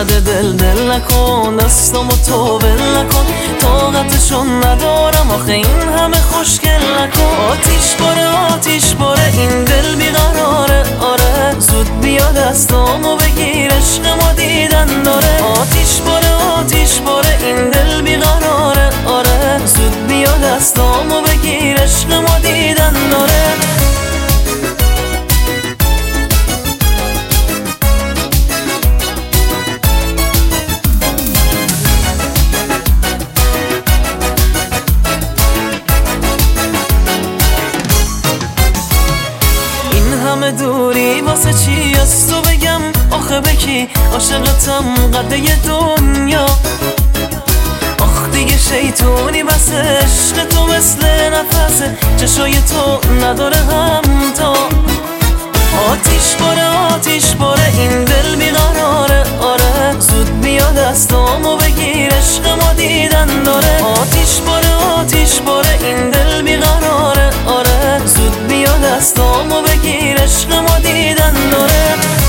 زده دل نکن، دستامو تو ول نکن، طاقتشون ندارم آخه این همه خوشگل نکن. آتیش باره این دل بیقراره، آره زود بیا دستامو بگیر عشق ما دیدن داره. آتیش باره این دل بیقراره، آره زود بیا دستامو بگیر عشق ما دیدن داره. همه دوری واسه چی از تو بگم آخه بکی عاشقتم قده دنیا. آخ دیگه شیطونی بس عشق تو مثل نفسه، چشای تو نداره همتا. آتیش باره این دل بیقراره، آره زود بیا دستامو بگیر عشق ما دیدن داره. آتیش باره این دل بیقراره، آره زود بیا دستامو بگیر عشق ما دیدن داره.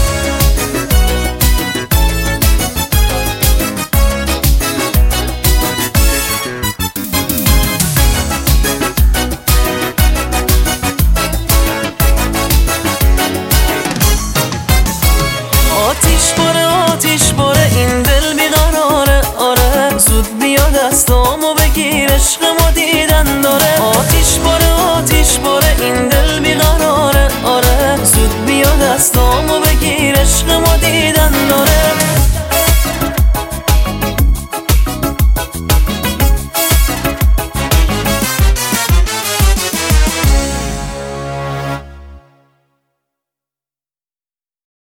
آتیش باره این دل بیقراره، آره زود بیا دستامو بگیر عشق ما دیدن داره. آتیش باره این دل بیقراره، آره زود بیا دستامو بگیر عشق ما دیدن داره.